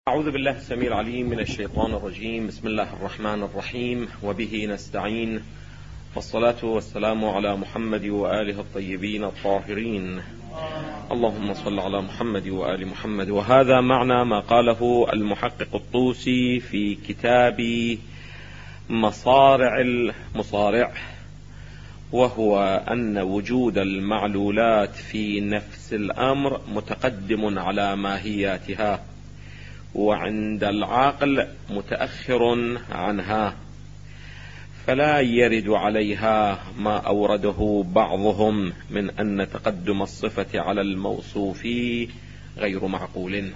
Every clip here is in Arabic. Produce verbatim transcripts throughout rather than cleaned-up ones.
أعوذ بالله السميع العليم من الشيطان الرجيم. بسم الله الرحمن الرحيم، وبه نستعين، والصلاة والسلام على محمد وآله الطيبين الطاهرين. اللهم صل على محمد وآل محمد. وهذا معنى ما قاله المحقق الطوسي في كتاب مصارع المصارع، وهو أن وجود المعلولات في نفس الأمر متقدم على ماهياتها، وعند العقل متأخر عنها، فلا يرد عليها ما أورده بعضهم من أن تقدم الصفة على الموصوف غير معقول.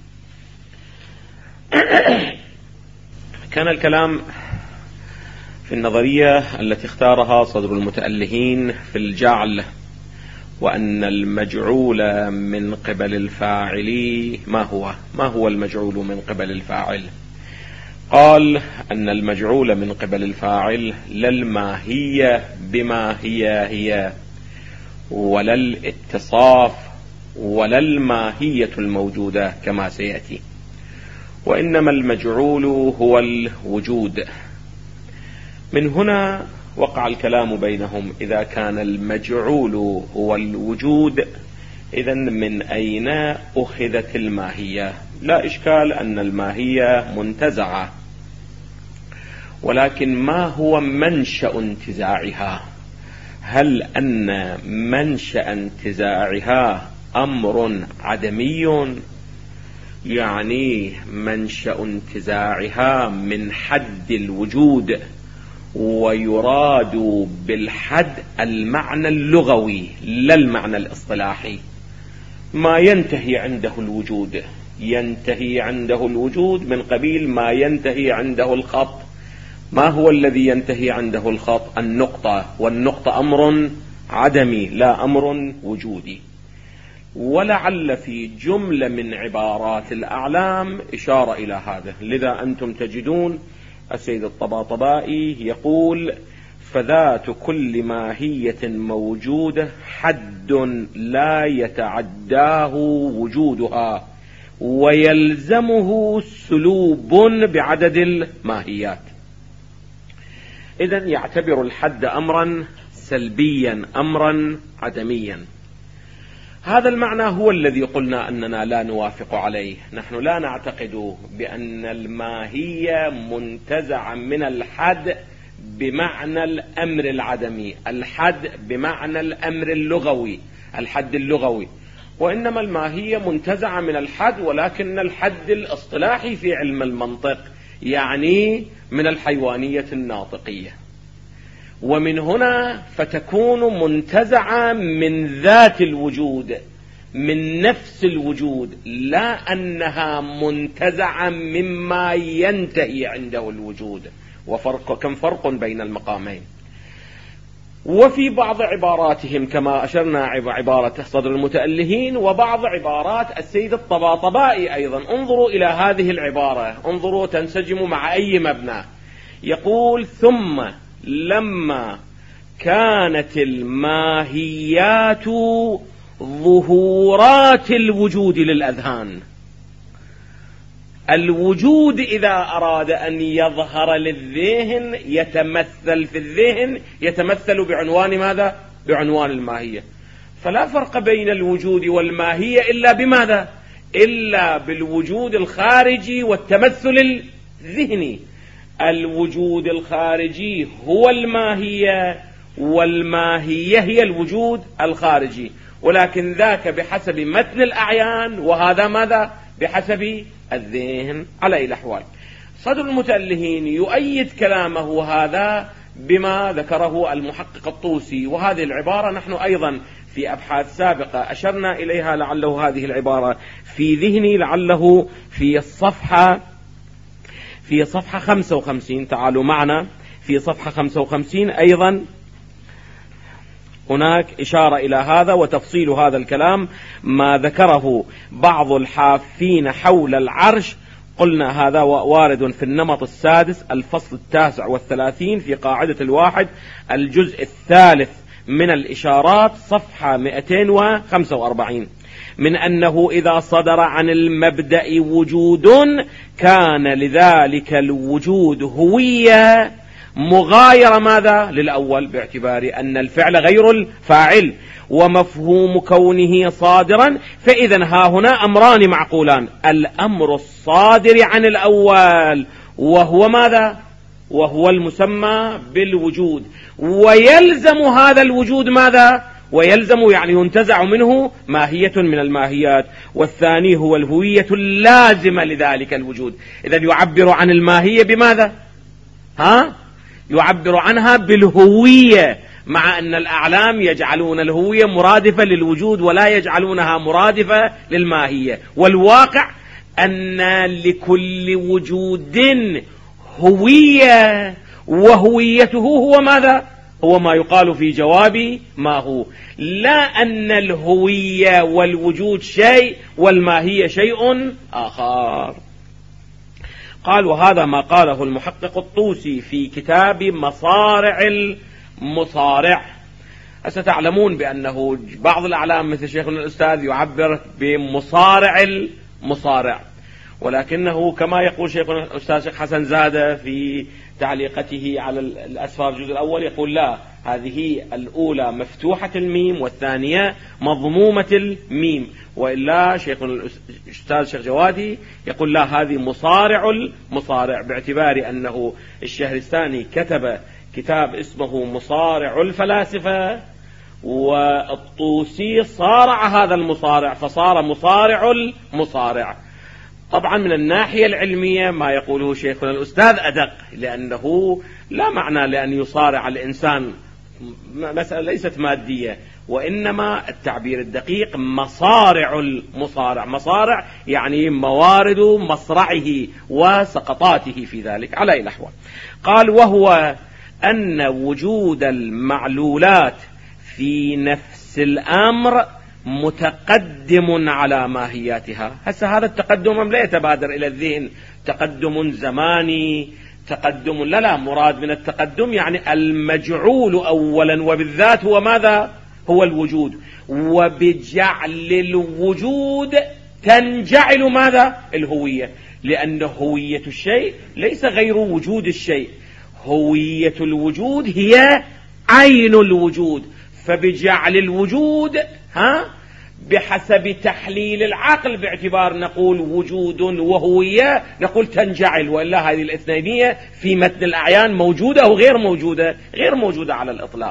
كان الكلام في النظرية التي اختارها صدر المتألهين في الجعل، وأن المجعول من قبل الفاعل ما هو ما هو المجعول من قبل الفاعل؟ قال أن المجعول من قبل الفاعل لا الماهية بما هي هي، ولا الاتصاف، ولا الماهية الموجودة كما سيأتي، وإنما المجعول هو الوجود. من هنا وقع الكلام بينهم: إذا كان المجعول هو الوجود، إذن من أين أخذت الماهية؟ لا إشكال أن الماهية منتزعة، ولكن ما هو منشأ انتزاعها؟ هل أن منشأ انتزاعها أمر عدمي، يعني منشأ انتزاعها من حد الوجود، ويراد بالحد المعنى اللغوي لا المعنى الاصطلاحي، ما ينتهي عنده الوجود، ينتهي عنده الوجود من قبيل ما ينتهي عنده الخط. ما هو الذي ينتهي عنده الخط؟ النقطة، والنقطة أمر عدمي لا أمر وجودي. ولعل في جملة من عبارات الأعلام إشارة إلى هذا، لذا أنتم تجدون السيد الطباطبائي يقول: فذات كل ماهية موجودة حد لا يتعداه وجودها، ويلزمه سلوب بعدد الماهيات. إذن يعتبر الحد أمرا سلبيا، أمرا عدميا. هذا المعنى هو الذي قلنا أننا لا نوافق عليه. نحن لا نعتقد بأن الماهية منتزعة من الحد بمعنى الأمر العدمي، الحد بمعنى الأمر اللغوي، الحد اللغوي، وإنما الماهية منتزعة من الحد، ولكن الحد الاصطلاحي في علم المنطق يعني من الحيوانية الناطقية. ومن هنا فتكون منتزعة من ذات الوجود، من نفس الوجود، لا أنها منتزعة مما ينتهي عنده الوجود. وفرق كم فرق بين المقامين. وفي بعض عباراتهم كما أشرنا عبارة صدر المتألهين، وبعض عبارات السيد الطباطبائي أيضا. انظروا إلى هذه العبارة، انظروا تنسجم مع أي مبنى. يقول: ثم لما كانت الماهيات ظهورات الوجود للأذهان. الوجود إذا أراد أن يظهر للذهن يتمثل في الذهن، يتمثل بعنوان ماذا؟ بعنوان الماهية. فلا فرق بين الوجود والماهية إلا بماذا؟ إلا بالوجود الخارجي والتمثل الذهني. الوجود الخارجي هو الماهية، والماهية هي الوجود الخارجي، ولكن ذاك بحسب متن الأعيان، وهذا ماذا؟ بحسب الذهن. على أي الأحوال صدر المتألهين يؤيد كلامه هذا بما ذكره المحقق الطوسي. وهذه العبارة نحن أيضا في أبحاث سابقة أشرنا إليها، لعله هذه العبارة في ذهني، لعله في الصفحة في صفحة خمسة وخمسين. تعالوا معنا في صفحة خمسة وخمسين أيضا هناك إشارة إلى هذا وتفصيل هذا الكلام، ما ذكره بعض الحافين حول العرش. قلنا هذا وارد في النمط السادس الفصل التاسع والثلاثين في قاعدة الواحد الجزء الثالث من الإشارات، صفحة مئتين وخمسة وأربعين. من أنه إذا صدر عن المبدأ وجود كان لذلك الوجود هوية مغايرة ماذا للأول، باعتبار أن الفعل غير الفاعل ومفهوم كونه صادرا. فإذا ها هنا أمران معقولان: الأمر الصادر عن الأول وهو ماذا، وهو المسمى بالوجود، ويلزم هذا الوجود ماذا، ويلزم يعني ينتزع منه ماهية من الماهيات، والثاني هو الهوية اللازمة لذلك الوجود. إذا يعبر عن الماهية بماذا؟ ها؟ يعبر عنها بالهوية، مع أن الأعلام يجعلون الهوية مرادفة للوجود ولا يجعلونها مرادفة للماهية، والواقع أن لكل وجود هوية، وهويته هو ماذا؟ هو ما يقال في جواب ما هو، لا أن الهوية والوجود شيء والماهية شيء آخر. قال: وهذا ما قاله المحقق الطوسي في كتاب مصارع المصارع. ستعلمون بأنه بعض الأعلام مثل شيخنا الأستاذ يعبر بمصارع المصارع، ولكنه كما يقول شيخنا الأستاذ شيخ حسن زادة في تعليقته على الأسفار الجزء الأول، يقول لا، هذه الأولى مفتوحة الميم والثانية مضمومة الميم، وإلا شيخنا الأستاذ شيخ جوادي يقول لا، هذه مصارع المصارع، باعتبار أنه الشهرستاني كتب كتاب اسمه مصارع الفلاسفة، والطوسي صارع هذا المصارع فصار مصارع المصارع. طبعا من الناحية العلمية ما يقوله شيخنا الأستاذ أدق، لأنه لا معنى لأن يصارع الإنسان، مسألة ليست مادية، وإنما التعبير الدقيق مصارع المصارع، مصارع يعني موارد مصرعه وسقطاته في ذلك على أي نحو. قال: وهو أن وجود المعلولات في نفس الأمر متقدم على ماهياتها. هسه هذا التقدم لا يتبادر إلى الذهن تقدم زماني، تقدم لا لا مراد من التقدم يعني المجعول أولا وبالذات هو ماذا؟ هو الوجود، وبجعل الوجود تنجعل ماذا؟ الهوية، لأن هوية الشيء ليس غير وجود الشيء، هوية الوجود هي عين الوجود، فبجعل الوجود ها بحسب تحليل العقل باعتبار نقول وجود وهوية نقول تنجعل، وإلا هذه الاثنينية في متن الأعيان موجودة أو غير موجودة؟ غير موجودة على الإطلاق.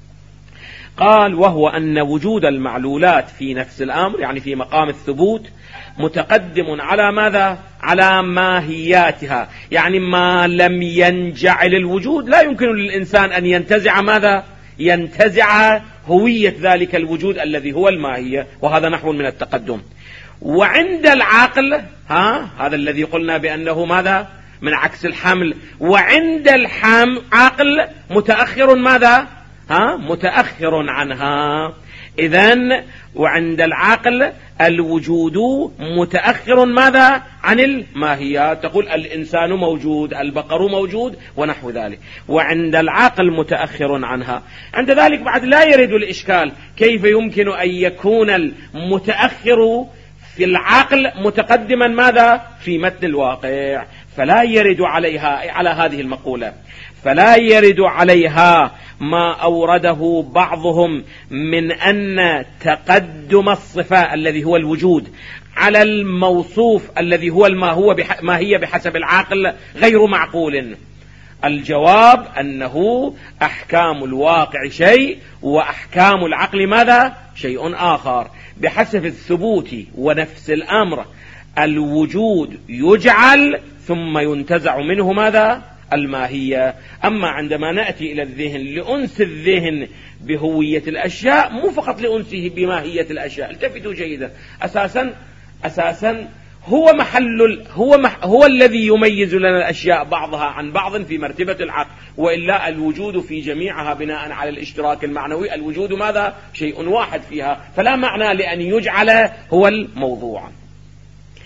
قال: وهو أن وجود المعلولات في نفس الأمر يعني في مقام الثبوت متقدم على ماذا؟ على ماهياتها، يعني ما لم ينجعل الوجود لا يمكن للإنسان أن ينتزع ماذا؟ ينتزع هوية ذلك الوجود الذي هو الماهية، وهذا نحو من التقدم. وعند العقل ها هذا الذي قلنا بأنه ماذا؟ من عكس الحمل، وعند الحمل عقل متأخر ماذا؟ ها متأخر عنها. إذن وعند العقل الوجود متأخر ماذا؟ عن الماهيات، تقول الإنسان موجود، البقر موجود ونحو ذلك، وعند العقل متأخر عنها. عند ذلك بعد لا يرد الإشكال، كيف يمكن أن يكون المتأخر في العقل متقدما ماذا؟ في متن الواقع، فلا يرد عليها على هذه المقولة، فلا يرد عليها ما أورده بعضهم من أن تقدم الصفة الذي هو الوجود على الموصوف الذي هو ما هو ما هي بحسب العقل غير معقول. الجواب أنه أحكام الواقع شيء وأحكام العقل ماذا؟ شيء آخر. بحسب الثبوت ونفس الأمر الوجود يجعل ثم ينتزع منه ماذا؟ الماهية. أما عندما نأتي إلى الذهن لأنس الذهن بهوية الأشياء مو فقط لأنسه بماهية الأشياء، التفتوا جيدا، أساسا أساسا هو محل هو مح هو الذي يميز لنا الأشياء بعضها عن بعض في مرتبة العقل، وإلا الوجود في جميعها بناء على الاشتراك المعنوي، الوجود ماذا؟ شيء واحد فيها، فلا معنى لأن يجعل هو الموضوع.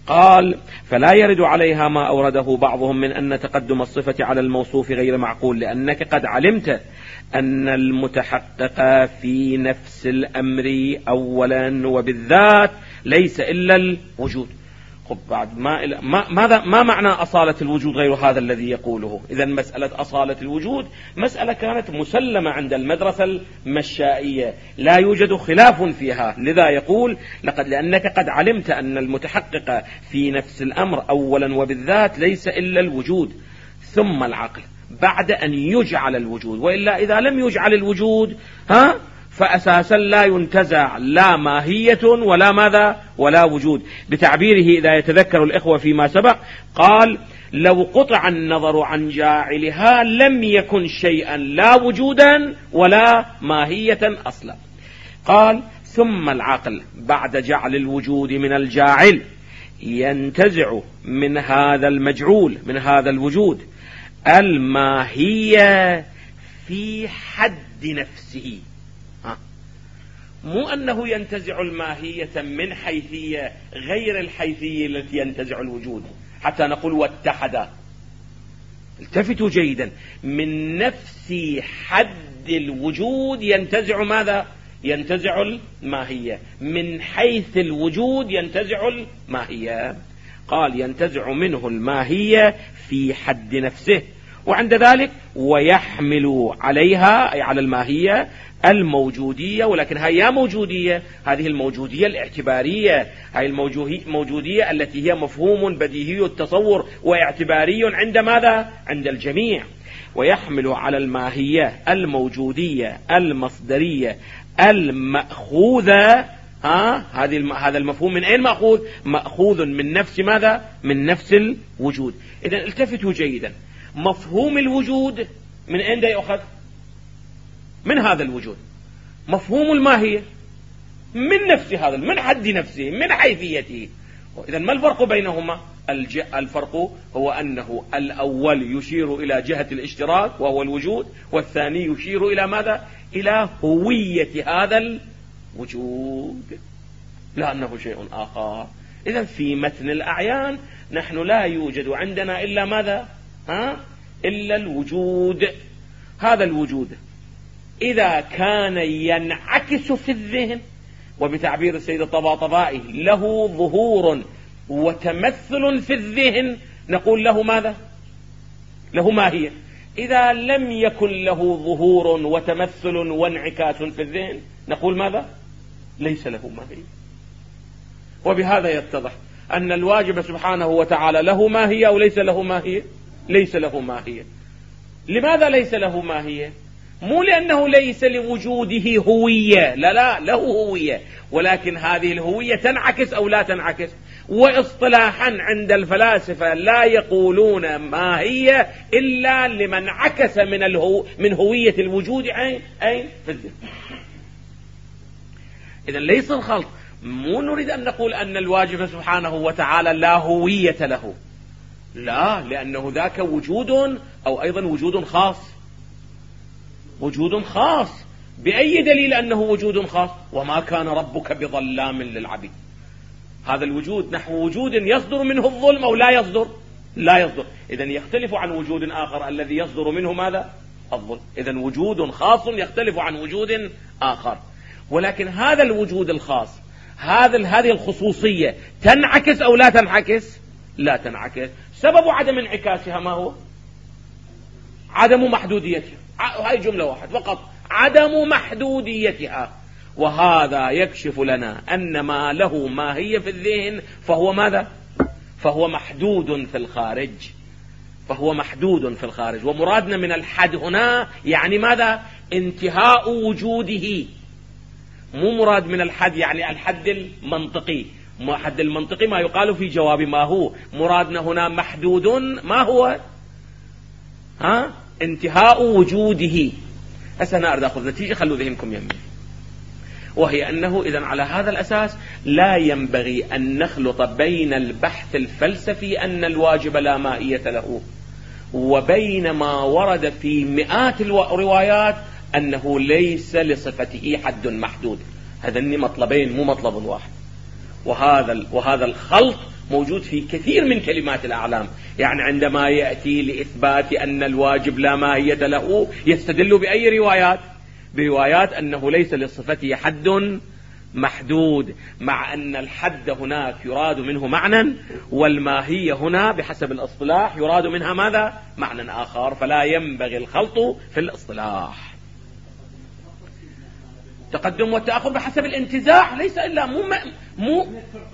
قال فلا يرد عليها ما أورده بعضهم من أن تقدم الصفة على الموصوف غير معقول، لأنك قد علمت أن المتحقق في نفس الأمر أولا وبالذات ليس إلا الوجود. خب بعد ما ما ماذا ما معنى أصالة الوجود غير هذا الذي يقوله؟ إذا مسألة أصالة الوجود مسألة كانت مسلمة عند المدرسة المشائية لا يوجد خلاف فيها، لذا يقول لقد لأنك قد علمت أن المتحقق في نفس الأمر أولا وبالذات ليس إلا الوجود ثم العقل بعد أن يجعل الوجود، وإلا إذا لم يجعل الوجود ها فأساسا لا ينتزع لا ماهية ولا ماذا ولا وجود. بتعبيره إذا يتذكر الإخوة فيما سبق قال لو قطع النظر عن جاعلها لم يكن شيئا لا وجودا ولا ماهية أصلا. قال ثم العقل بعد جعل الوجود من الجاعل ينتزع من هذا المجعول من هذا الوجود الماهية في حد نفسه، مو أنه ينتزع الماهية من حيثية غير الحيثية التي ينتزع الوجود حتى نقول واتحدا. التفتوا جيدا، من نفس حد الوجود ينتزع ماذا؟ ينتزع الماهية، من حيث الوجود ينتزع الماهية. قال ينتزع منه الماهية في حد نفسه، وعند ذلك ويحمل عليها أي على الماهية الموجودية، ولكن هي موجودية هذه الموجودية الاعتبارية، هذه الموجودية التي هي مفهوم بديهي التصور واعتباري عند ماذا؟ عند الجميع. ويحمل على الماهية الموجودية المصدرية المأخوذة، ها هذه هذا المفهوم من أين مأخوذ؟ مأخوذ من نفس ماذا؟ من نفس الوجود. إذن التفتوا جيدا، مفهوم الوجود من أين يأخذ؟ من هذا الوجود. مفهوم الماهية من نفس هذا، من حد نفسه، من حيثيته. إذن ما الفرق بينهما؟ الفرق هو أنه الأول يشير إلى جهة الاشتراك وهو الوجود، والثاني يشير إلى ماذا؟ إلى هوية هذا الوجود، لا أنه شيء آخر. إذن في متن الأعيان نحن لا يوجد عندنا إلا ماذا؟ ها؟ إلا الوجود. هذا الوجود إذا كان ينعكس في الذهن، وبتعبير السيد الطباطبائي له ظهور وتمثل في الذهن، نقول له ماذا؟ له ماهية. إذا لم يكن له ظهور وتمثل وانعكاس في الذهن نقول ماذا؟ ليس له ماهية. وبهذا يتضح أن الواجب سبحانه وتعالى له ماهية أو ليس له ماهية؟ ليس له ماهية. لماذا ليس له ماهية؟ مو لأنه ليس لوجوده هوية، لا لا له هوية، ولكن هذه الهوية تنعكس أو لا تنعكس. واصطلاحا عند الفلاسفة لا يقولون ماهية إلا لمن عكس من الهو من هوية الوجود أين أين في الذهن. إذن ليس الخلط، مو نريد أن نقول أن الواجب سبحانه وتعالى لا هوية له، لا، لأنه ذاك وجود أو أيضا وجود خاص، وجود خاص. بأي دليل أنه وجود خاص؟ وما كان ربك بظلام للعبيد. هذا الوجود نحو وجود يصدر منه الظلم أو لا يصدر؟ لا يصدر. إذن يختلف عن وجود آخر الذي يصدر منه ماذا؟ الظلم. إذن وجود خاص يختلف عن وجود آخر، ولكن هذا الوجود الخاص، هذا هذه الخصوصية تنعكس أو لا تنعكس؟ لا تنعكس. سبب عدم انعكاسها ما هو؟ عدم محدوديتها. هاي جملة واحد فقط، عدم محدوديتها. وهذا يكشف لنا أن ما له ماهية في الذهن فهو ماذا؟ فهو محدود في الخارج، فهو محدود في الخارج. ومرادنا من الحد هنا يعني ماذا؟ انتهاء وجوده. مو مراد من الحد يعني الحد المنطقي، الحد المنطقي ما يقال في جواب ما هو. مرادنا هنا محدود ما هو؟ ها؟ انتهاء وجوده. هسه أنا أريد أخذ نتيجة، خلوا ذهنكم يمين، وهي أنه إذن على هذا الأساس لا ينبغي أن نخلط بين البحث الفلسفي أن الواجب لا ماهية له وبين ما ورد في مئات الروايات أنه ليس لصفته حد محدود. هذين مطلبين مو مطلب واحد، وهذا وهذا الخلط موجود في كثير من كلمات الأعلام. يعني عندما يأتي لإثبات أن الواجب لا ماهية له يستدل بأي روايات؟ بروايات أنه ليس لصفته حد محدود، مع أن الحد هناك يراد منه معنى، والماهية هنا بحسب الاصطلاح يراد منها ماذا؟ معنى آخر، فلا ينبغي الخلط في الاصطلاح. تقدم والتأخر بحسب الانتزاع، ليس إلا مو مو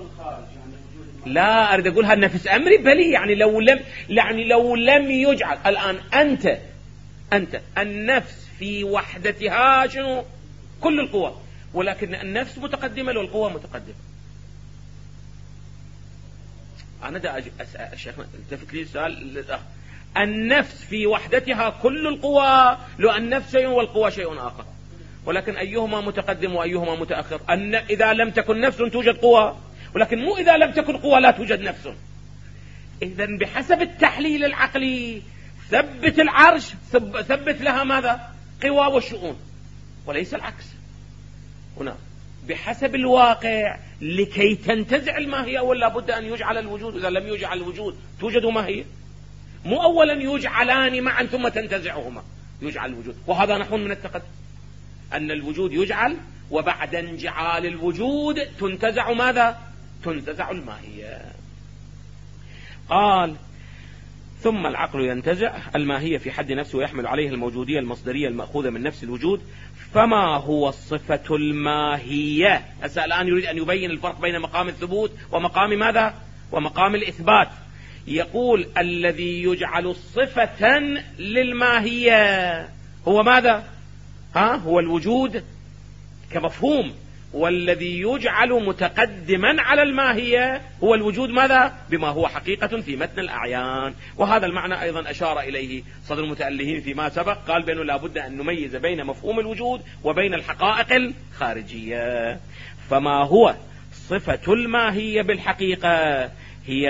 لا أريد أقولها النفس أمري بلي. يعني لو لم يعني لو لم يجعل الآن أنت أنت النفس في وحدتها شنو؟ كل القوى، ولكن النفس متقدمة والقوة متقدمة. أنا دا أسأل الشيخ التفت لي سؤال، النفس في وحدتها كل القوى، لو النفس شيء والقوى شيء آخر، ولكن أيهما متقدم وأيهما متأخر؟ أن إذا لم تكن نفس توجد قوى، ولكن مو إذا لم تكن قوى لا توجد نفس. إذن بحسب التحليل العقلي ثبت العرش ثبت لها ماذا؟ قوى والشؤون، وليس العكس. هنا بحسب الواقع لكي تنتزع الماهية ولا بد أن يجعل الوجود، إذا لم يجعل الوجود توجد ماهية، مو أولا يجعلان معا ثم تنتزعهما، يجعل الوجود. وهذا نحو من التقدم، أن الوجود يجعل وبعد انجعال الوجود تنتزع ماذا؟ تنتزع الماهية. قال ثم العقل ينتزع الماهية في حد نفسه ويحمل عليه الموجودية المصدرية المأخوذة من نفس الوجود. فما هو الصفة الماهية؟ هسه الآن يريد أن يبين الفرق بين مقام الثبوت ومقام ماذا؟ ومقام الإثبات. يقول الذي يجعل صفة للماهية هو ماذا؟ ها هو الوجود كمفهوم، والذي يجعل متقدما على الماهية هو الوجود ماذا؟ بما هو حقيقة في متن الأعيان. وهذا المعنى أيضا أشار إليه صدر المتألهين فيما سبق، قال بأنه لا بد أن نميز بين مفهوم الوجود وبين الحقائق الخارجية. فما هو صفة الماهية بالحقيقة؟ هي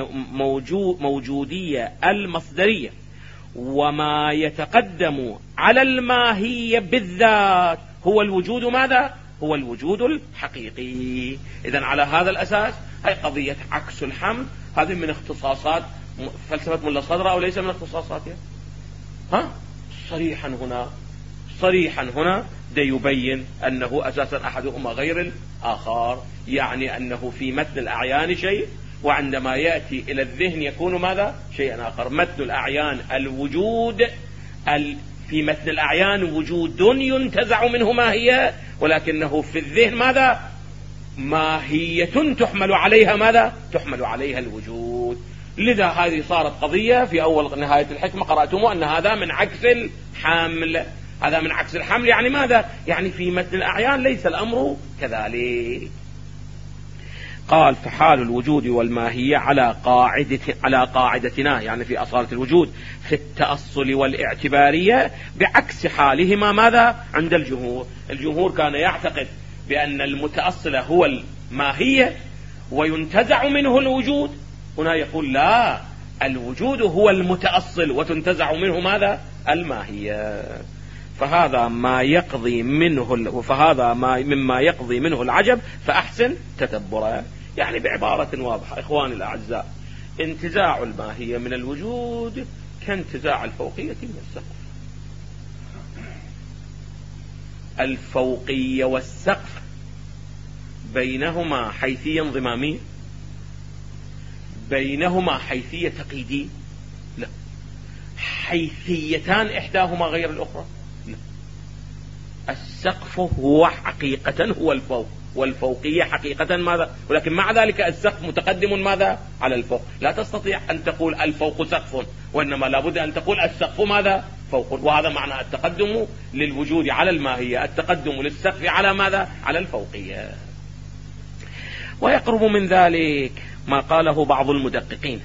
الموجودية المصدرية، وما يتقدم على الماهية بالذات هو الوجود ماذا؟ هو الوجود الحقيقي. إذن على هذا الأساس هي قضية عكس الحمل، هذه من اختصاصات فلسفة ملا صدر أو ليس من اختصاصاتها؟ ها صريحا هنا صريحا هنا ده يبين أنه أساسا أحدهما غير الآخر، يعني أنه في متن الأعيان شيء، وعندما يأتي إلى الذهن يكون ماذا؟ شيئا آخر. متن الأعيان الوجود، في متن الأعيان وجود ينتزع منه ماهية، ولكنه في الذهن ماذا؟ ماهية تحمل عليها ماذا؟ تحمل عليها الوجود. لذا هذه صارت قضية في أول نهاية الحكمة قرأتم أن هذا من عكس الحمل. هذا من عكس الحمل يعني ماذا؟ يعني في متن الأعيان ليس الأمر كذلك. قال فحال الوجود والماهية على قاعدة على قاعدتنا، يعني في أصالة الوجود في التأصل والاعتبارية، بعكس حالهما ماذا؟ عند الجمهور. الجمهور كان يعتقد بأن المتأصل هو الماهية وينتزع منه الوجود، هنا يقول لا، الوجود هو المتأصل وتنتزع منه ماذا؟ الماهية. فهذا ما يقضي منه فهذا ما مما يقضي منه العجب، فأحسن تتبره. يعني بعبارة واضحة إخواني الأعزاء، انتزاع الماهية من الوجود كانتزاع الفوقية من السقف. الفوقية والسقف بينهما حيثية انضمامية، بينهما حيثية تقييدية؟ لا. حيثيتان إحداهما غير الأخرى؟ لا. السقف هو حقيقة هو الفوق، والفوقية حقيقة ماذا؟ ولكن مع ذلك السقف متقدم ماذا؟ على الفوق. لا تستطيع أن تقول الفوق سقف، وإنما لابد أن تقول السقف ماذا؟ فوق. وهذا معنى التقدم للوجود على الماهية، التقدم للسقف على ماذا؟ على الفوقية. ويقرب من ذلك ما قاله بعض المدققين.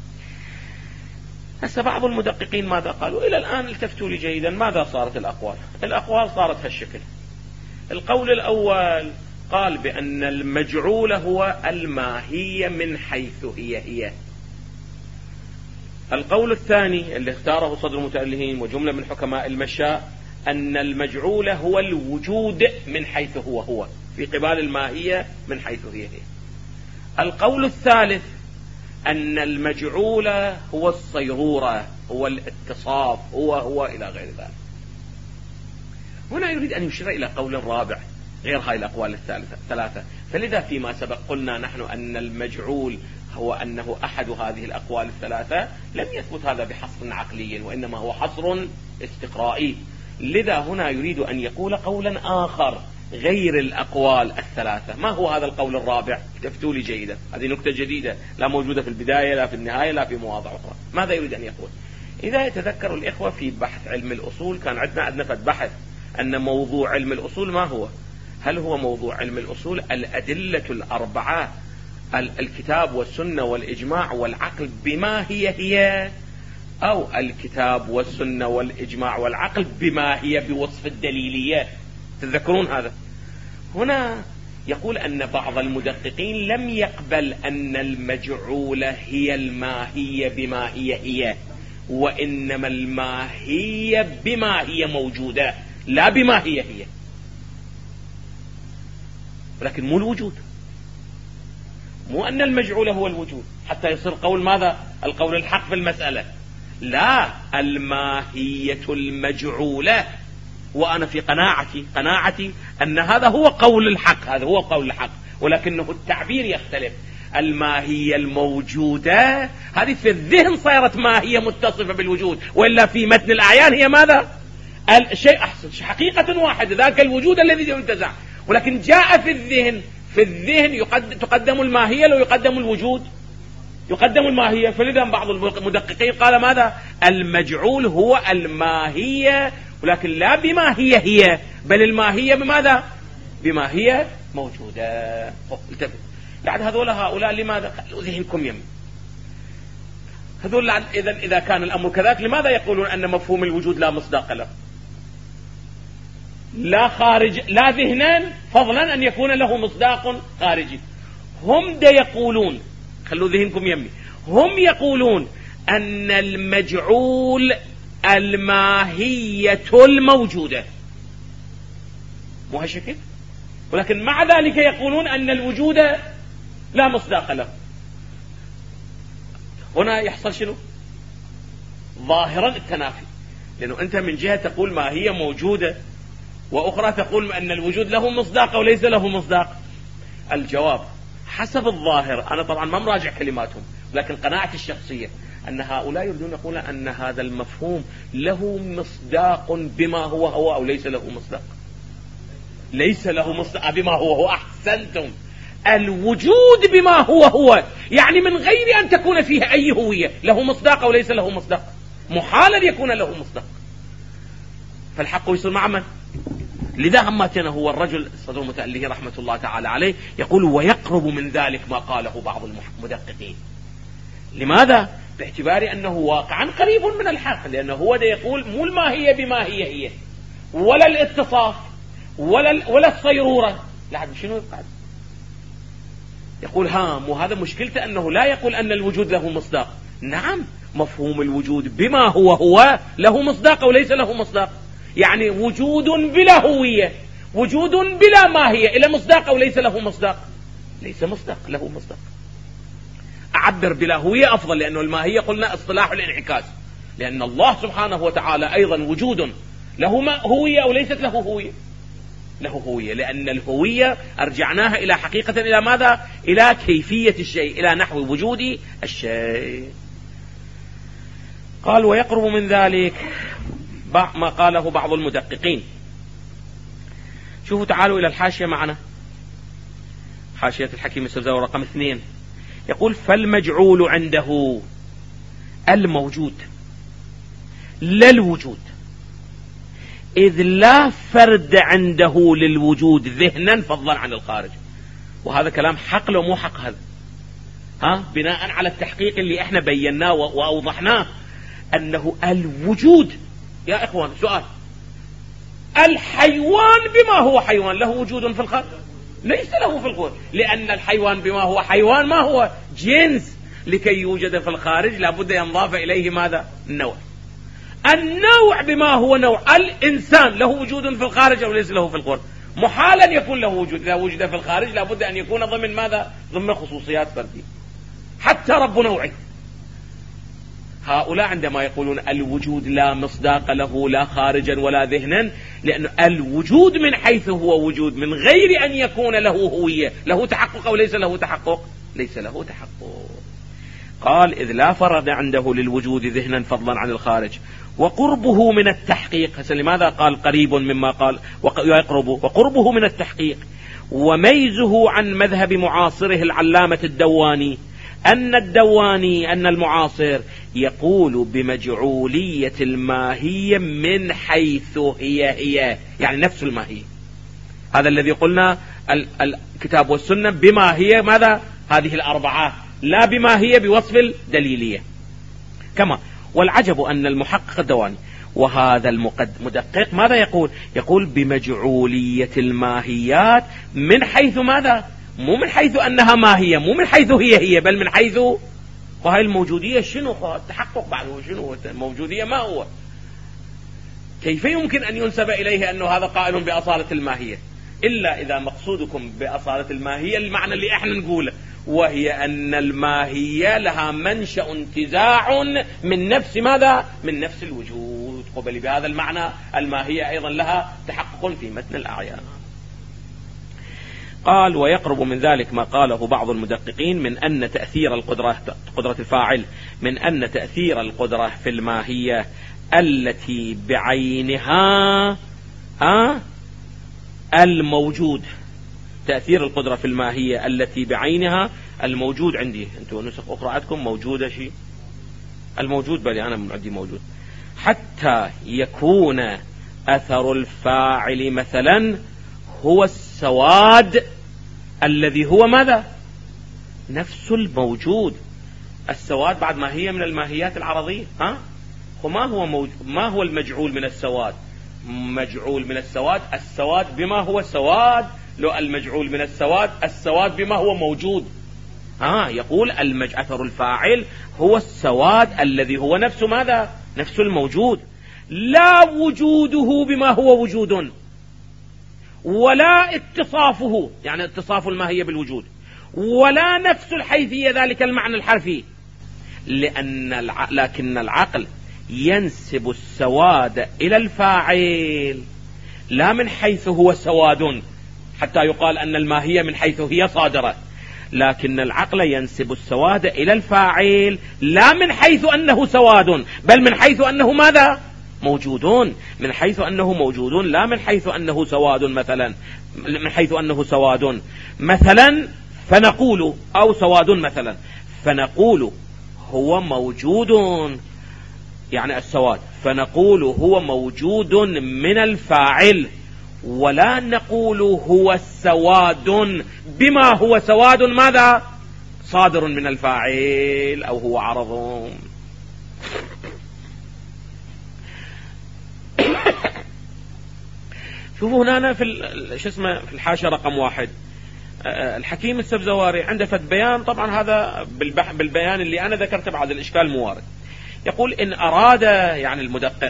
هسه بعض المدققين ماذا قالوا؟ إلى الآن التفتوا لي جيدا، ماذا صارت الأقوال؟ الأقوال صارت هالشكل. القول الأول قال بأن المجعول هو الماهية من حيث هي هي. القول الثاني اللي اختاره صدر المتألهين وجملة من حكماء المشاء أن المجعول هو الوجود من حيث هو هو، في قبال الماهية من حيث هي هي. القول الثالث أن المجعول هو الصيرورة، هو الاتصاف، هو هو إلى غير ذلك. هنا يريد أن يشير إلى قول رابع غير هاي الأقوال الثلاثة. فلذا فيما سبق قلنا نحن أن المجعول هو أنه أحد هذه الأقوال الثلاثة، لم يثبت هذا بحصر عقلي وإنما هو حصر استقرائي. لذا هنا يريد أن يقول قولا آخر غير الأقوال الثلاثة. ما هو هذا القول الرابع؟ التفتوا لي جيدا، هذه نكتة جديدة لا موجودة في البداية لا في النهاية لا في مواضع أخرى. ماذا يريد أن يقول؟ إذا يتذكر الإخوة في بحث علم الأصول كان عندنا عندنا بحث أن موضوع علم الأصول ما هو؟ هل هو موضوع علم الأصول الأدلة الأربعة، الكتاب والسنة والإجماع والعقل بما هي هي، أو الكتاب والسنة والإجماع والعقل بما هي بوصف الدليلية؟ تذكرون هذا؟ هنا يقول أن بعض المدققين لم يقبل أن المجعول هي الماهية بما هي هي، وإنما الماهية بما هي موجودة لا بما هي هي، ولكن مو الوجود، مو أن المجعول هو الوجود حتى يصير قول ماذا؟ القول الحق في المسألة. لا، الماهية المجعولة. وأنا في قناعتي قناعتي أن هذا هو قول الحق، هذا هو قول الحق، ولكنه التعبير يختلف. الماهية الموجودة هذه في الذهن صارت ماهية متصفة بالوجود، وإلا في متن الأعيان هي ماذا؟ الشيء أحسن حقيقة واحدة، ذاك الوجود الذي ينتزع، ولكن جاء في الذهن في الذهن يقدم تقدم الماهية لو يقدم الوجود، يقدم الماهية. فلذا بعض المدققين قال ماذا؟ المجعول هو الماهية، ولكن لا بما هي هي، بل الماهية بماذا؟ بما هي موجودة. التفت بعد هذول هؤلاء لماذا؟ خلوا ذهنكم يم هذول. إذا إذا كان الأمر كذلك لماذا يقولون أن مفهوم الوجود لا مصداق له؟ لا خارج لا ذهنا، فضلا أن يكون له مصداق خارجي. هم دا يقولون، خلوا ذهنكم يمي، هم يقولون أن المجعول الماهية الموجودة، مو هالشكل، ولكن مع ذلك يقولون أن الوجود لا مصداق له. هنا يحصل شنو؟ ظاهرا التنافي، لأنه أنت من جهة تقول ما هي موجودة، وأخرى تقول أن الوجود له مصداق وليس له مصداق. الجواب حسب الظاهر، أنا طبعا ما مراجع كلماتهم، لكن قناعتي الشخصية أن هؤلاء يريدون يقولون أن هذا المفهوم له مصداق بما هو هو أو ليس له مصداق. ليس له مصداق بما هو هو. أحسنتم. الوجود بما هو هو، يعني من غير أن تكون فيه أي هوية، له مصداق أو ليس له مصداق، محال أن يكون له مصداق. فالحق يصير مع من؟ لذا همتنا هو الرجل الصدر المتأليه رحمة الله تعالى عليه يقول ويقرب من ذلك ما قاله بعض المدققين. لماذا؟ باعتبار أنه واقعا قريب من الحق، لأنه هو ده يقول مو الماهية بما هي هي، ولا الاتصاف، ولا ولا الصيرورة. لا شنو يقعد يقول هام، وهذا مشكلته أنه لا يقول أن الوجود له مصداق. نعم، مفهوم الوجود بما هو هو له مصداق وليس له مصداق، يعني وجود بلا هوية، وجود بلا ماهية، إلى مصداق أو ليس له مصداق؟ ليس مصداق، له مصداق. أعبر بلا هوية أفضل، لأنه الماهية قلنا اصطلاح الانعكاس، لأن الله سبحانه وتعالى أيضا وجود له هوية أو ليست له هوية؟ له هوية، لأن الهوية أرجعناها إلى حقيقة إلى ماذا؟ إلى كيفية الشيء، إلى نحو وجود الشيء. قال ويقرب من ذلك ما قاله بعض المدققين. شوفوا تعالوا إلى الحاشية معنا، حاشية الحكيم السبزاوي رقم اثنين، يقول فالمجعول عنده الموجود لا الوجود، إذ لا فرد عنده للوجود ذهنا فضلا عن الخارج. وهذا كلام حق لو مو حق هذا؟ ها، بناء على التحقيق اللي احنا بيناه وأوضحناه أنه الوجود يا إخوان، سؤال، الحيوان بما هو حيوان له وجود في الخارج؟ ليس له في الخارج، لأن الحيوان بما هو حيوان ما هو جنس، لكي يوجد في الخارج لابد ينضاف إليه ماذا؟ النوع. النوع بما هو نوع، الإنسان له وجود في الخارج أو ليس له في الخارج؟ محالا يكون له وجود، إذا وجد في الخارج لابد أن يكون ضمن ماذا؟ ضمن خصوصيات فردية. حتى حتى رب نوعه. هؤلاء عندما يقولون الوجود لا مصداق له لا خارجا ولا ذهنا، لأن الوجود من حيث هو وجود من غير أن يكون له هوية، له تحقق أو ليس له تحقق؟ ليس له تحقق. قال إذ لا فرض عنده للوجود ذهنا فضلا عن الخارج، وقربه من التحقيق. لماذا قال قريب مما قال ويقرب؟ وقربه من التحقيق. وميزه عن مذهب معاصره العلامة الدواني، أن الدواني أن المعاصر يقول بمجعولية الماهية من حيث هي هي، يعني نفس الماهية. هذا الذي قلنا الكتاب والسنة بما هي ماذا؟ هذه الأربعة، لا بما هي بوصف الدليلية. كما والعجب أن المحقق الدواني وهذا المدقق ماذا يقول؟ يقول بمجعولية الماهيات من حيث ماذا؟ مو من حيث أنها ماهية، مو من حيث هي هي، بل من حيث وهي الموجودية. شنو التحقق بعد؟ شنو الموجودية؟ ما هو؟ كيف يمكن أن ينسب إليه أنه هذا قائل بأصالة الماهية؟ إلا إذا مقصودكم بأصالة الماهية المعنى اللي احنا نقوله، وهي أن الماهية لها منشأ انتزاع من نفس ماذا؟ من نفس الوجود. قبل بهذا المعنى الماهية أيضا لها تحقق في متن الأعيان. قال ويقرب من ذلك ما قاله بعض المدققين من أن تأثير القدرة قدرة الفاعل من أن تأثير القدرة في الماهية التي بعينها آه الموجود. تأثير القدرة في الماهية التي بعينها الموجود. عندي أنتم نسخ أخرى عندكم موجودة شيء الموجود، بل أنا من عندي موجود. حتى يكون أثر الفاعل مثلا هو السواد الذي هو ماذا؟ نفس الموجود. السواد بعد ما هي من الماهيات العرضية. ها؟ وما هو موجود؟ ما هو المجعول من السواد؟ مجعول من السواد السواد بما هو سواد، لو المجعول من السواد السواد بما هو موجود. ها يقول المج... أثر الفاعل هو السواد الذي هو نفس ماذا؟ نفس الموجود، لا وجوده بما هو وجود، ولا اتصافه يعني اتصاف الماهية بالوجود، ولا نفس الحيثية ذلك المعنى الحرفي. لأن الع... لكن العقل ينسب السواد إلى الفاعل لا من حيث هو سواد حتى يقال أن الماهية من حيث هي صادرة، لكن العقل ينسب السواد إلى الفاعل لا من حيث أنه سواد، بل من حيث أنه ماذا؟ موجودون. من حيث أنه موجودون لا من حيث أنه سواد مثلا، من حيث أنه سواد مثلا فنقول أو سواد مثلا فنقول هو موجود، يعني السواد فنقول هو موجود من الفاعل، ولا نقول هو سواد بما هو سواد ماذا؟ صادر من الفاعل أو هو عرض. شوفوا هنا في شو اسمه في الحاشية رقم واحد الحكيم السبزواري عنده فد بيان، طبعا هذا بالبيان اللي أنا ذكرته بعد الإشكال موارد. يقول إن أراد يعني المدقق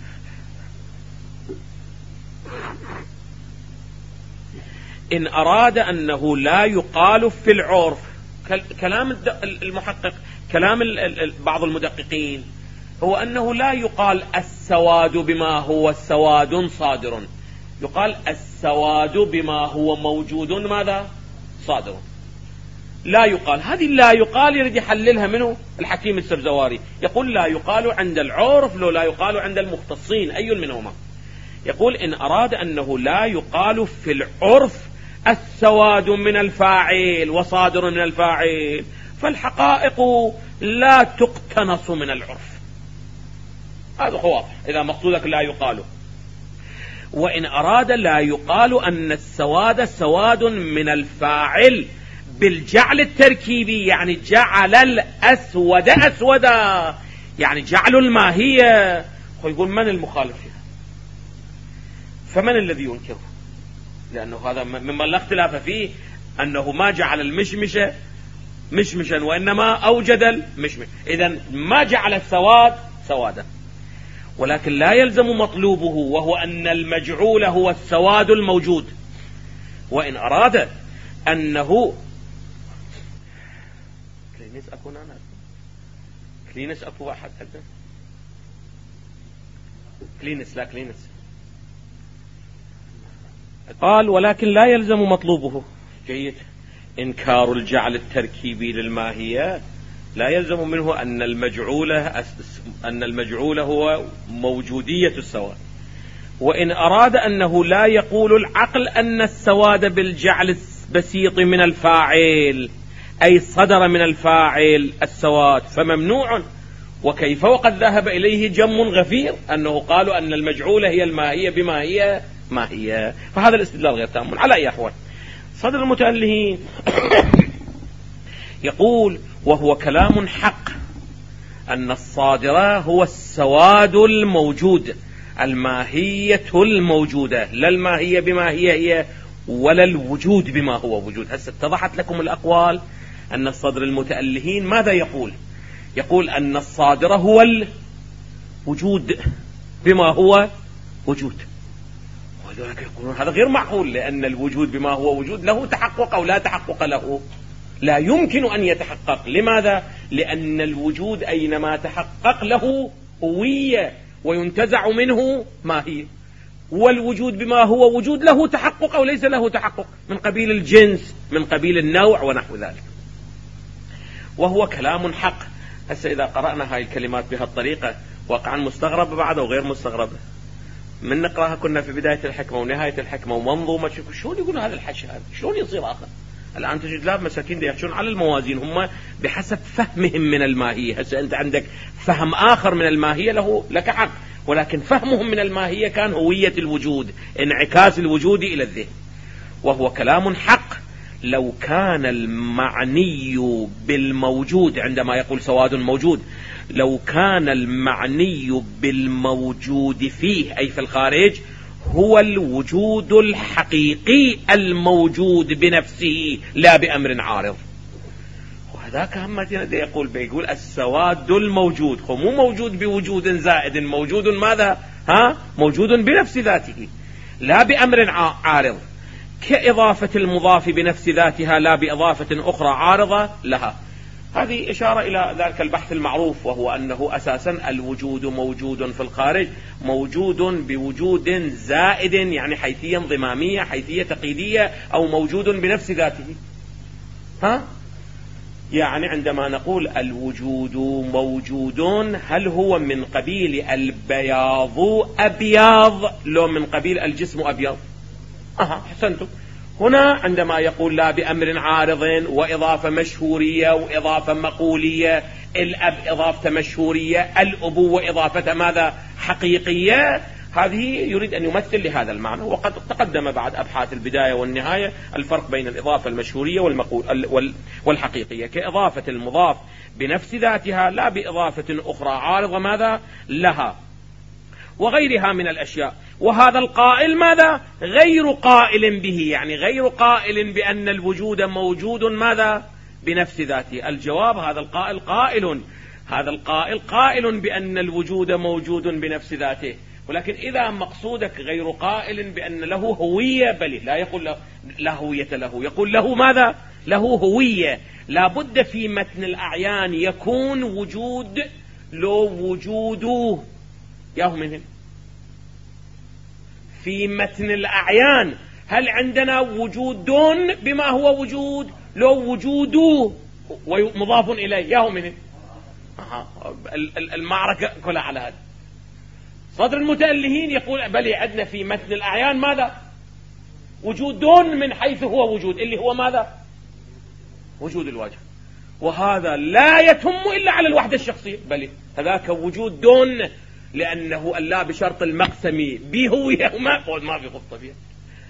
إن أراد أنه لا يقال في العرف، كلام المحقق كلام بعض المدققين هو أنه لا يقال السواد بما هو سواد صادر، يقال السواد بما هو موجود ماذا؟ صادر. لا يقال، هذه لا يقال يريد يحللها منه الحكيم السبزواري، يقول لا يقال عند العرف لو لا يقال عند المختصين أي منهما. يقول إن أراد أنه لا يقال في العرف السواد من الفاعل وصادر من الفاعل، فالحقائق لا تقتنص من العرف. هذا هو واضح إذا مقصودك لا يقال. وإن أراد لا يقال أن السواد سواد من الفاعل بالجعل التركيبي، يعني جعل الأسود أسودا، يعني جعل الماهية. يقول من المخالف فيها؟ فمن الذي ينكره؟ لأنه هذا مما لا اختلاف فيه أنه ما جعل المشمشة مشمشا وإنما أوجد المشمش، إذن ما جعل السواد سوادا. ولكن لا يلزم مطلوبه وهو أن المجعول هو السواد الموجود. وإن أراد أنه كلينس أكو أنا كلينس أكو واحد هذا كلينس لا كلينس. قال ولكن لا يلزم مطلوبه. جيد. إنكار الجعل التركيبي للماهية لا يلزم منه أن المجعولة أن المجعولة هو موجودية السواد، وإن أراد أنه لا يقول العقل أن السواد بالجعل البسيط من الفاعل أي صدر من الفاعل السواد فممنوع. وكيف وقد ذهب إليه جم غفير أنه قالوا أن المجعولة هي الماهية بما هي ما هي. فهذا الاستدلال غير تام. على أي أحوال صدر المتألهين يقول وهو كلام حق أن الصادر هو السواد الموجود الماهية الموجودة، لا الماهية بما هي هي ولا الوجود بما هو وجود. هسه اتضحت لكم الأقوال أن الصدر المتألهين ماذا يقول؟ يقول أن الصادر هو الوجود بما هو وجود، وذلك يقولون هذا غير معقول، لأن الوجود بما هو وجود له تحقق أو لا تحقق له، لا يمكن أن يتحقق. لماذا؟ لأن الوجود أينما تحقق له هوية وينتزع منه ماهية، والوجود بما هو وجود له تحقق أو ليس له تحقق من قبيل الجنس من قبيل النوع ونحو ذلك. وهو كلام حق. هسه إذا قرأنا هاي الكلمات بهالطريقة واقعا مستغربة بعد وغير مستغربة، من نقراها كنا في بداية الحكمة ونهاية الحكمة ومنظومة، شلون يقول هذا الحشي هذا؟ شلون يصير آخر؟ الآن تجد لاب مساكين يحشون على الموازين هم بحسب فهمهم من الماهية. هسه أنت عندك فهم آخر من الماهية له لك حق، ولكن فهمهم من الماهية كان هوية الوجود، انعكاس الوجود إلى الذهن. وهو كلام حق لو كان المعني بالموجود، عندما يقول سواد موجود، لو كان المعني بالموجود فيه أي في الخارج هو الوجود الحقيقي الموجود بنفسه لا بأمر عارض. وهذاك هم يقول بيقول السواد الموجود، هو مو موجود بوجود زائد، موجود ماذا؟ ها موجود بنفس ذاته لا بأمر عارض، كإضافة المضاف بنفس ذاتها لا بإضافة أخرى عارضة لها. هذه إشارة إلى ذلك البحث المعروف، وهو أنه أساسا الوجود موجود في الخارج موجود بوجود زائد، يعني حيثية انضمامية حيثية تقييدية، أو موجود بنفس ذاته. ها يعني عندما نقول الوجود موجود هل هو من قبيل البياض أبيض لو من قبيل الجسم أبيض؟ أها حسنتم. هنا عندما يقول لا بأمر عارض وإضافة مشهورية وإضافة مقولية، الأب إضافة مشهورية، الأبوة إضافة ماذا حقيقية، هذه يريد أن يمثل لهذا المعنى. وقد تقدم بعد أبحاث البداية والنهاية الفرق بين الإضافة المشهورية والمقول والحقيقية، كإضافة المضاف بنفس ذاتها لا بإضافة أخرى عارضة ماذا لها، وغيرها من الأشياء. وهذا القائل ماذا غير قائل به، يعني غير قائل بأن الوجود موجود ماذا بنفس ذاته. الجواب هذا القائل قائل هذا القائل قائل بأن الوجود موجود بنفس ذاته، ولكن إذا مقصودك غير قائل بأن له هوية، بل لا يقول له لا هوية له، يقول له ماذا له هوية. لا بد في متن الأعيان يكون وجود لو وجوده ياهم منهم. في متن الأعيان هل عندنا وجود دون بما هو وجود لو وجوده ومضاف إليه ياهم منهم؟ المعركة كلها على هذا. صدر المتألهين يقول بل عندنا في متن الأعيان ماذا وجود دون من حيث هو وجود، اللي هو ماذا وجود الوجه، وهذا لا يتم إلا على الوحدة الشخصية، بل هذاك وجود دون لأنه ألا بشرط المقسم بهوية وما ما في خطة فيها.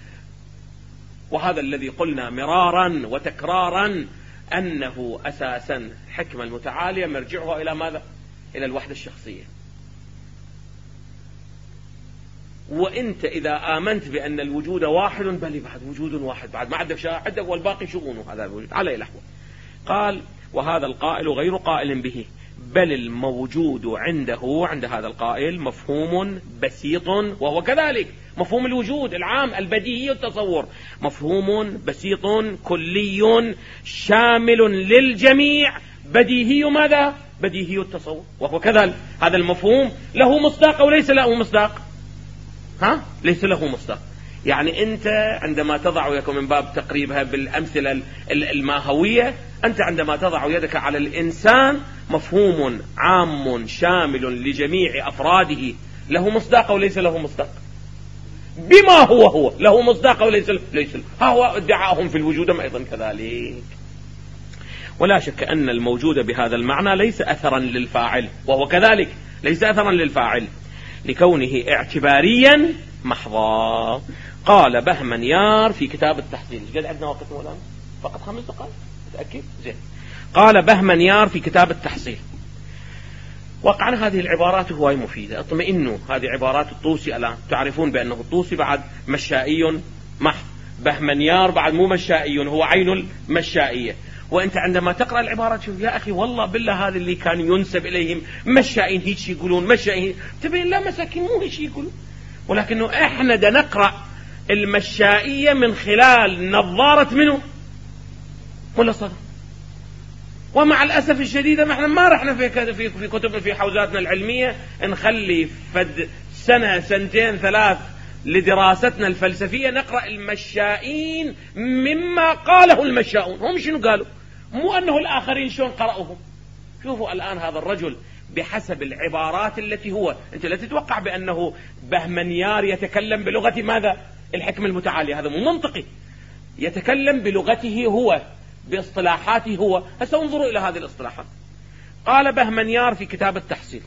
وهذا الذي قلنا مرارا وتكرارا أنه أساسا حكمة المتعالية مرجعها إلى ماذا إلى الوحدة الشخصية. وانت اذا امنت بان الوجود واحد بل بعد وجود واحد بعد ما عندك عندك والباقي شؤونه هذا الوجود على الاحوال. قال وهذا القائل غير قائل به بل الموجود عنده عند هذا القائل مفهوم بسيط، وهو كذلك مفهوم الوجود العام البديهي التصور، مفهوم بسيط كلي شامل للجميع، بديهي ماذا؟ بديهي التصور، وهو كذلك. هذا المفهوم له مصداق أو ليس له مصداق؟ ها؟ ليس له مصداق. يعني أنت عندما تضع يدك، من باب تقريبها بالأمثلة الماهوية، أنت عندما تضع يدك على الإنسان مفهوم عام شامل لجميع أفراده، له مصداق أو ليس له مصداق؟ بما هو هو له مصداق أو ليس ليس له. ها هو ادعاءهم في الوجود أيضا كذلك. ولا شك أن الموجود بهذا المعنى ليس أثرا للفاعل، وهو كذلك ليس أثرا للفاعل لكونه اعتباريا محضا. قال بهمنيار في كتاب التحصيل، قد عندنا وقت الآن فقط خمس دقائق متأكد؟ زين. قال بهمنيار في كتاب التحصيل، وقعا هذه العبارات هواي مفيدة، اطمئنوا، هذه عبارات الطوسي الآن، تعرفون بأنه الطوسي بعد مشائي محض، بهمنيار بعد مو مشائي، هو عين المشائية. وانت عندما تقرأ العبارات شوف يا أخي والله بالله هذا اللي كان ينسب إليهم مشائين هيك يقولون، مشائين تبين لا مساكين مو هيك يقولون، ولكنه احنا دا نقرأ المشائية من خلال نظارة منه ولا صدر. ومع الأسف الشديد احنا ما رحنا في في كتب في حوزاتنا العلمية نخلي فد سنة سنتين ثلاث لدراستنا الفلسفية نقرأ المشائين مما قاله المشاؤون. هم شنو قالوا؟ مو أنه الآخرين شلون قرأوهم. شوفوا الآن هذا الرجل بحسب العبارات التي هو، أنت لا تتوقع بأنه بهمنيار يتكلم بلغة ماذا؟ الحكمة المتعالية، هذا مو منطقي. يتكلم بلغته هو، باصطلاحاته هو. هسه انظروا إلى هذه الاصطلاحات. قال بهمنيار في كتاب التحصيل: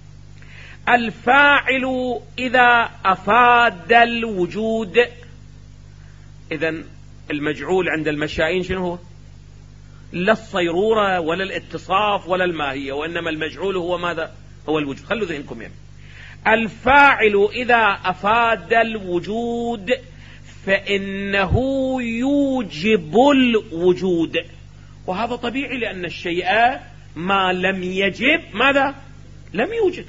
الفاعل إذا أفاد الوجود. إذن المجعول عند المشائين شنو هو؟ لا الصيرورة ولا الاتصاف ولا الماهية، وإنما المجعول هو ماذا؟ هو الوجود. خلوا ذهنكم يعني. الفاعل إذا أفاد الوجود فإنه يوجب الوجود، وهذا طبيعي لأن الشيء ما لم يجب ماذا؟ لم يوجد.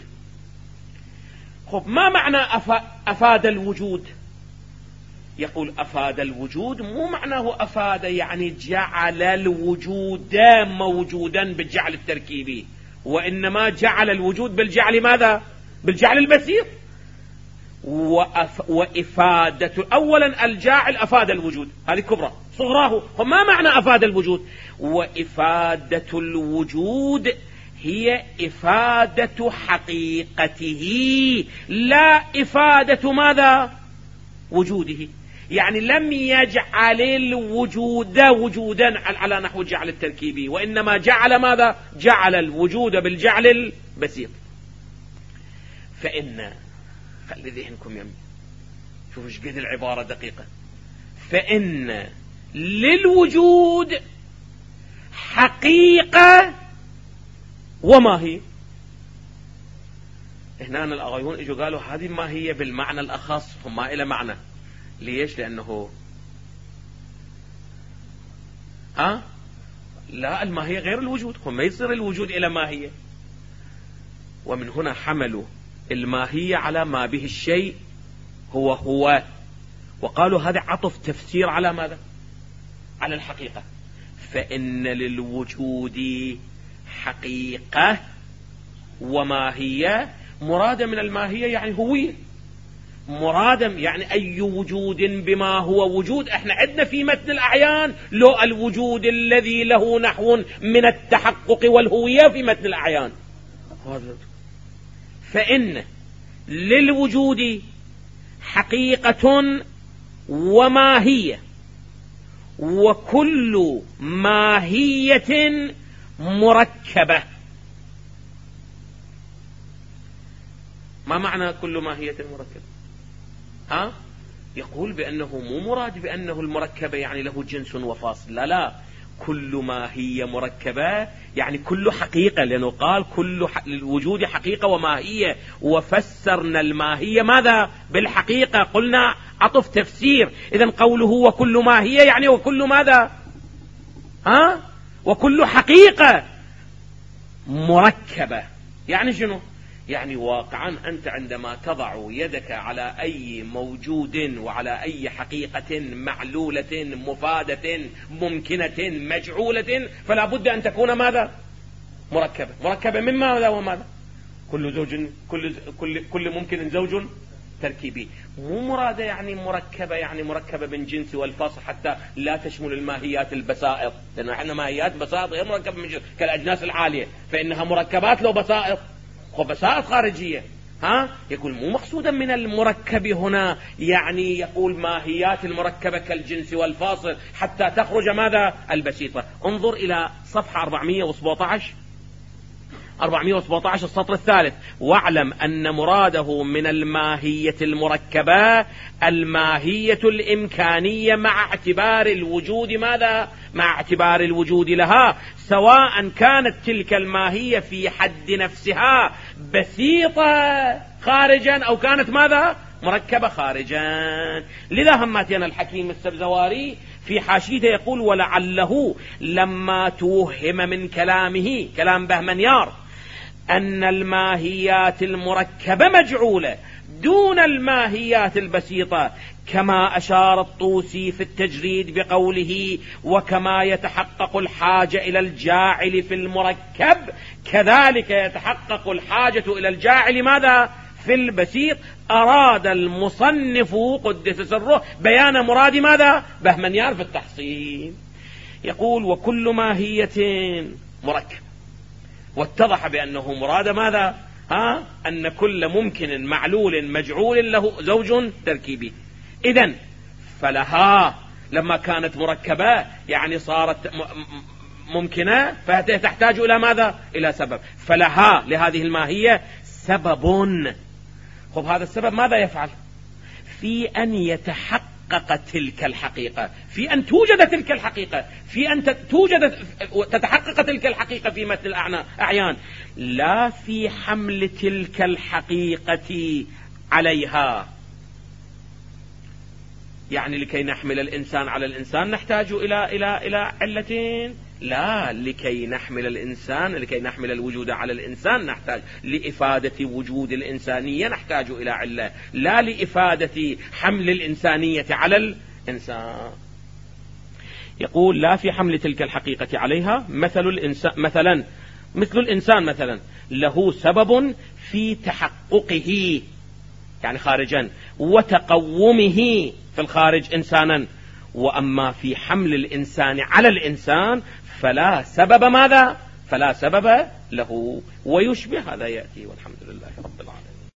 خب ما معنى أفاد الوجود؟ يقول أفاد الوجود مو معناه أفاد يعني جعل الوجود موجودا بالجعل التركيبي، وإنما جعل الوجود بالجعل ماذا؟ بالجعل البسيط. وأف... وإفادة أولا الجاعل أفاد الوجود، هذه كبرى. صغراه فما معنى أفاد الوجود؟ وإفادة الوجود هي إفادة حقيقته لا إفادة ماذا؟ وجوده. يعني لم يجعل الوجود وجودا على نحو الجعل التركيبي، وإنما جعل ماذا؟ جعل الوجود بالجعل البسيط. فإن خلي ذهنكم يمي، شوفوا ايش قد العبارة دقيقة. فإن للوجود حقيقة وما هي. هنا الأغيون اجوا قالوا هذه ما هي بالمعنى الأخص، وما إلى معنى. ليش؟ لأنه ها لا، الماهية غير الوجود، وما يصير الوجود إلى ماهية. ومن هنا حملوا الماهية على ما به الشيء هو هو، وقالوا هذا عطف تفسير على ماذا؟ على الحقيقة. فإن للوجود حقيقة وماهية. مراد من الماهية يعني هوية، مراد يعني أي وجود بما هو وجود. احنا عندنا في متن الأعيان لو الوجود الذي له نحو من التحقق والهوية في متن الأعيان. فإن للوجود حقيقة وماهية، وكل ماهية مركبة. ما معنى كل ماهية مركبة؟ ها؟ يقول بأنه مو مراد بأنه المركبة يعني له جنس وفاصل، لا لا، كل ما هي مركبة يعني كل حقيقة، لأنه قال كل الوجود حقيقة وماهية، وفسرنا الماهية ماذا؟ بالحقيقة. قلنا عطف تفسير. إذن قوله وكل ماهية يعني وكل ماذا؟ ها؟ وكل حقيقة مركبة. يعني شنو؟ يعني واقعا أنت عندما تضع يدك على أي موجود وعلى أي حقيقة معلولة مفادة ممكنة مجعولة فلا بد أن تكون ماذا؟ مركبة. مركبة من ماذا وماذا؟ كل زوج كل كل كل ممكن زوج تركيبي. مو مرادة يعني مركبة يعني مركبة من جنس والفصل حتى لا تشمل الماهيات البسائط، لأن احنا ماهيات بسائط غير مركبة من جنس كالأجناس العالية، فإنها مركبات لو بسائط وبسائط خارجية. ها يقول مو مقصودا من المركب هنا يعني يقول ماهيات المركبة كالجنس والفاصل حتى تخرج ماذا؟ البسيطة. انظر إلى صفحة أربعمائة وسبعة عشر أربعمائة وسبعة عشر السطر الثالث: واعلم أن مراده من الماهية المركبة الماهية الإمكانية مع اعتبار الوجود ماذا؟ مع اعتبار الوجود لها، سواء كانت تلك الماهية في حد نفسها بسيطة خارجا أو كانت ماذا؟ مركبة خارجا. لذا هماتنا الحكيم السبزواري في حاشيته يقول: ولعله لما توهم من كلامه، كلام بهمنيار، أن الماهيات المركبة مجعولة دون الماهيات البسيطة، كما أشار الطوسي في التجريد بقوله: وكما يتحقق الحاجة إلى الجاعل في المركب كذلك يتحقق الحاجة إلى الجاعل ماذا؟ في البسيط. أراد المصنف قدس سره بيان مراد ماذا؟ بهمنيار في التحصيل. يقول: وكل ماهية مركب. واتضح بأنه مراد ماذا؟ ها؟ أن كل ممكن معلول مجعول له زوج تركيبي. إذن فلها لما كانت مركبة يعني صارت ممكنة فتحتاج إلى ماذا؟ إلى سبب. فلها لهذه الماهية سبب. خب هذا السبب ماذا يفعل؟ في أن يتحقق تلك الحقيقة، في أن توجد تلك الحقيقة، في أن توجد تتحقق تلك الحقيقة في مثل الأعيان، لا في حمل تلك الحقيقة عليها. يعني لكي نحمل الإنسان على الإنسان نحتاج إلى إلى إلى علتين؟ لا، لكي نحمل الإنسان لكي نحمل الوجود على الإنسان نحتاج لإفادة وجود الإنسانية، نحتاج إلى علة، لا لإفادة حمل الإنسانية على الإنسان. يقول: لا في حمل تلك الحقيقة عليها. مثل الإنسان مثلا مثل الإنسان مثلا له سبب في تحققه يعني خارجا وتقومه في الخارج إنسانا، وأما في حمل الإنسان على الإنسان فلا سبب ماذا؟ فلا سبب له. ويشبه هذا يأتي، والحمد لله رب العالمين.